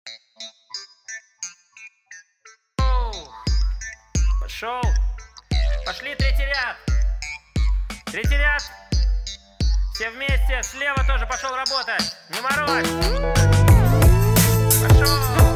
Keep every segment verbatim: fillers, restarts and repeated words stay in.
Пошел. Пошли, третий ряд. Третий ряд. Все вместе. Слева тоже пошел работать. Не морозь. Пошел.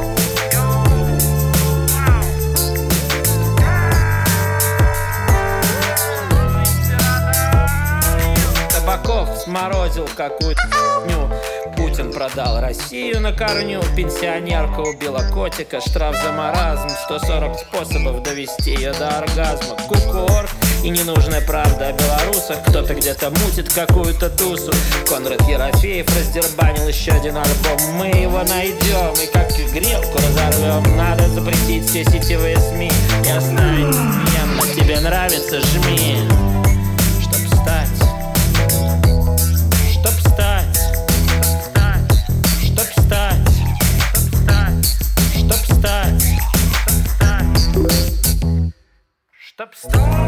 Табаков сморозил какую-то ***ню. Путин продал Россию на корню. Пенсионерка убила котика. Штраф за маразм. сто сорок способов довести ее до оргазма. Кукуор и ненужная правда о белорусах. Кто-то где-то мутит какую-то тусу. Конрад Ерофеев раздербанил еще один альбом. Мы его найдем и как грелку разорвем. Надо запретить все сетевые СМИ и оставить мем. Но тебе нравится, жми. Чтоб стать Чтоб стать Чтоб стать Чтоб стать Чтоб стать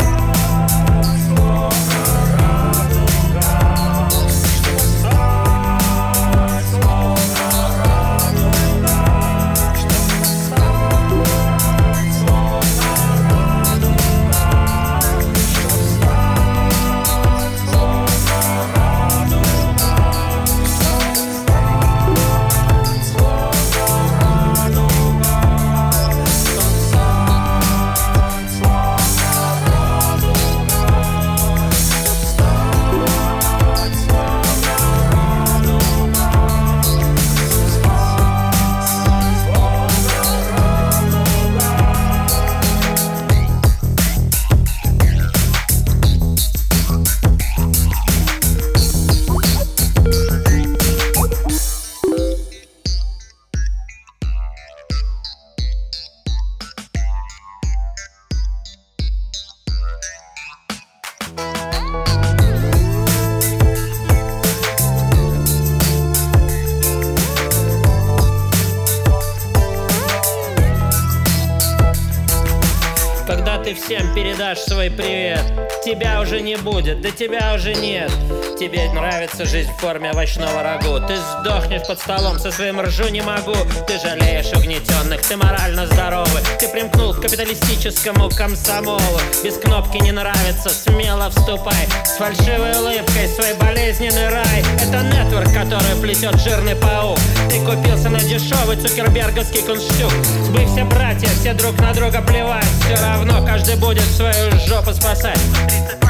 Когда ты всем передашь свой привет, тебя уже не будет, да тебя уже нет. Тебе нравится жизнь в форме овощного рагу. Ты сдохнешь под столом со своим «ржу не могу». Ты жалеешь угнетенных, ты морально здоровый. Ты примкнул к капиталистическому комсомолу. Без кнопки «не нравится», смело вступай. С фальшивой улыбкой свой болезненный рай. Это нетворк, который плетет жирный паук. Ты купился на дешевый цукерберговский кунштюк. Мы все братья, все друг на друга плевать. Все равно каждый будет свою жопу спасать.